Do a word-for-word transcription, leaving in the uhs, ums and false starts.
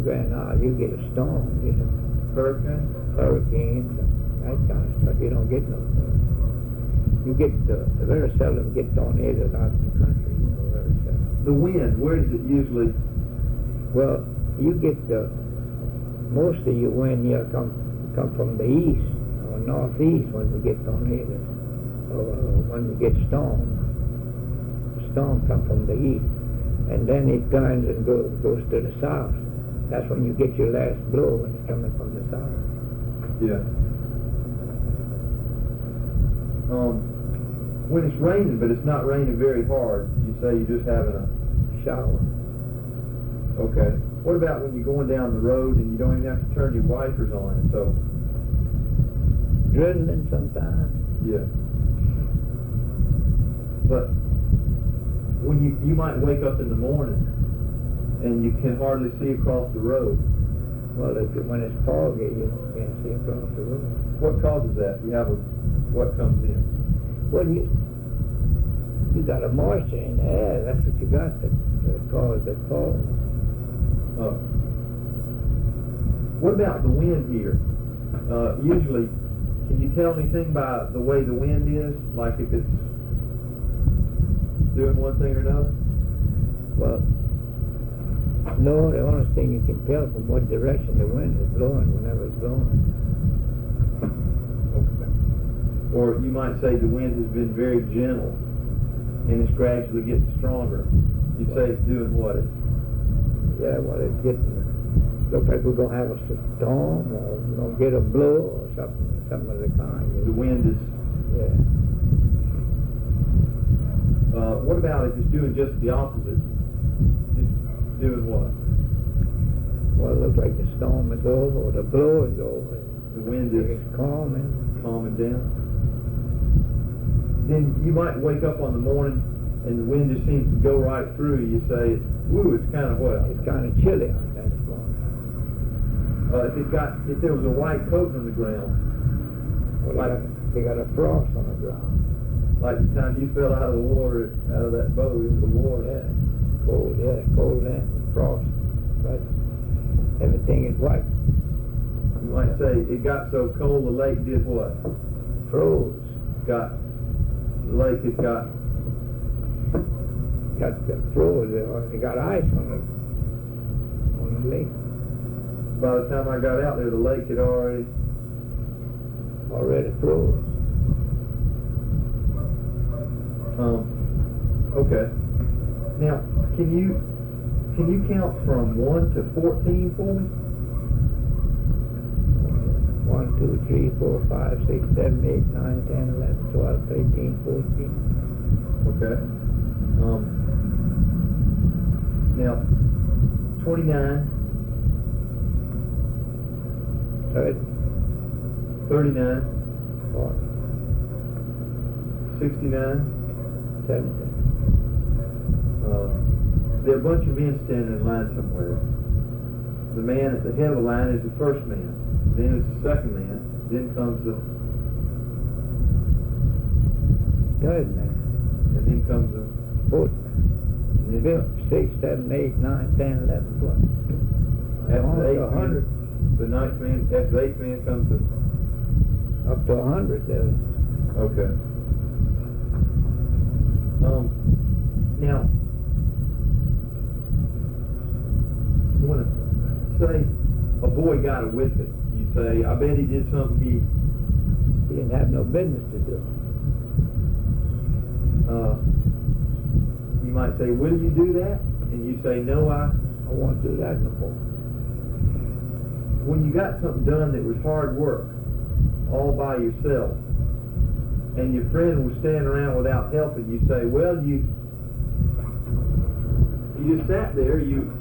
Grand Isle, you get a storm, you know. Hurricane? Hurricanes, that kind of stuff. You don't get no. You get uh, very seldom get tornadoes out in the country. You know, very seldom. The wind, where does it usually? Well, you get the most of your wind here come come from the east or northeast when we get tornadoes, or uh, when we get storm. The storm come from the east, and then it turns and goes goes to the south. That's when you get your last blow when it's coming from the south. Yeah. Um, when it's raining, but it's not raining very hard, you say you're just having a shower. Okay. What about when you're going down the road and you don't even have to turn your wipers on? So drizzling sometimes. Yeah. But when you you might wake up in the morning and you can hardly see across the road. Well, if it, when it's foggy, you can't see across the road. What causes that? You have a what comes in? Well, you you got a moisture in the air. That's what you got that, that causes the fog. Uh, what about the wind here? Uh, usually, can you tell anything by the way the wind is? Like if it's doing one thing or another? Well, no, the only thing you can tell from what direction the wind is blowing whenever it's blowing. Okay. Or you might say the wind has been very gentle and it's gradually getting stronger. You'd say it's doing what? It's Yeah, well, it's getting, looks like we're going to have a storm, or we're going to get a blow, or something, something of the kind. The wind is... Yeah. Uh, what about if it's doing just the opposite? It's doing what? Well, it looks like the storm is over, or the blow is over. The wind is... It's calming. Calming down. Then you might wake up on the morning and the wind just seems to go right through. You say, it's, woo, it's kind of what? It's kind of chilly out there this morning. Uh, if it got, if there was a white coat on the ground, Well, like, they, got, they got a frost on the ground. like the time you fell out of the water, out of that boat into the water. Yeah, cold, yeah, cold and frost. Right. Everything is white. You might say it got so cold the lake did what? Froze. Got, the lake had got Got the froze, or they got ice on the, on the lake. By the time I got out there, the lake had already... Already froze. Um, okay. Now, can you can you count from one to fourteen for me? One, two, three, four, five, six, seven, eight, nine, ten, eleven, twelve, thirteen, fourteen. Okay. Um, now, twenty-nine, thirty, thirty-nine, forty, sixty-nine. seventy. Uh, there are a bunch of men standing in line somewhere. The man at the head of the line is the first man. Then is the second man. Then comes the Third man. and then comes the Fourth man. and then Fifth, six, seven, eight, nine, ten, eleven, twelve. after the Up to eighth a hundred. man, the ninth man. After the eighth man comes the Up to a hundred there. okay. Um, now, when a, say a boy got a whipping, you say, I bet he did something he, He didn't have no business to do. uh, you might say, will you do that? And you say, no, I, I won't do that no more. when you got something done that was hard work, all by yourself, and your friend was standing around without helping, you say, well, you, you just sat there, you,